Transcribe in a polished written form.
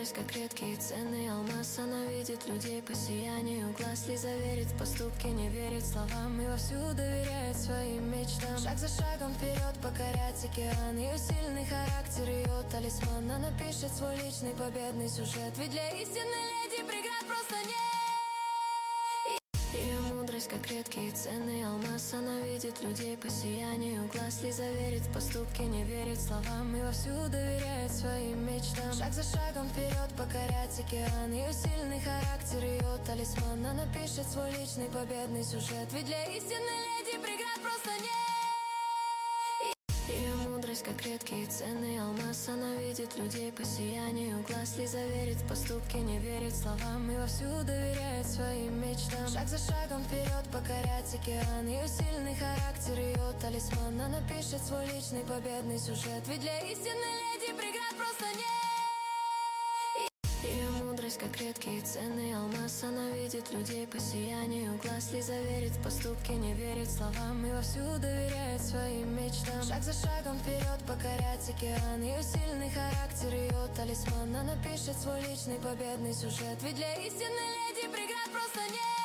мудрость, как редкий и ценный алмаз. Она видит людей по сиянию глаз. Лиза верит в поступки, не верит словам, и вовсю доверяет своим мечтам. Шаг за шагом вперед покорять океан. Ее сильный характер, ее талисман. Она пишет свой личный победный сюжет, ведь для истинной леди преград просто нет. Ее мудрость, как редкий и ценный алмаз. Она видит людей по сиянию глаз. Лиза верит в поступки, не верит словам, и вовсю доверяет своим мечтам. Шаг за шагом вперед покорять океан. Ее сильный характер, ее талисман. Она пишет свой личный победный сюжет, ведь для истинной леди преград просто нет. Ее мудрость, как редкий и ценный алмаз. Она видит людей по сиянию глаз. Лиза верит в поступки, не верит словам, и вовсю доверяет своим мечтам. Шаг за шагом вперед покорять океан. Ее сильный характер, ее талисман. Она пишет свой личный победный сюжет, ведь для истинной леди преград просто нет. Ее мудрость, как редкий и ценный алмаз. Она видит людей по сиянию глаз. Лиза верит в поступки, не верит словам, и вовсю доверяет своим мечтам. Шаг за шагом вперед покорять океан. Ее сильный характер, ее талисман. Она пишет свой личный победный сюжет, ведь для истинной леди преград просто нет.